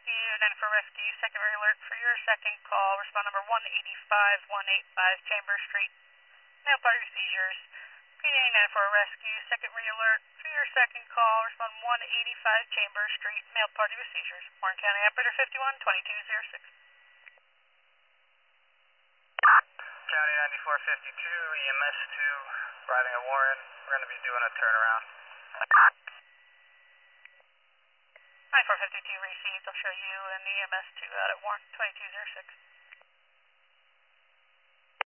94 Rescue, secondary alert for your second call. Respond number 185185 Chambers Street. Male party with seizures. PD 94 Rescue, secondary alert for your second call. Respond 185 Chambers Street. Male party with seizures. Warren County Operator 512206. County 9452, EMS 2, arriving at Warren. We're going to be doing a turnaround. 9452 received. I'll show you and EMS 2 out at Warren 2206.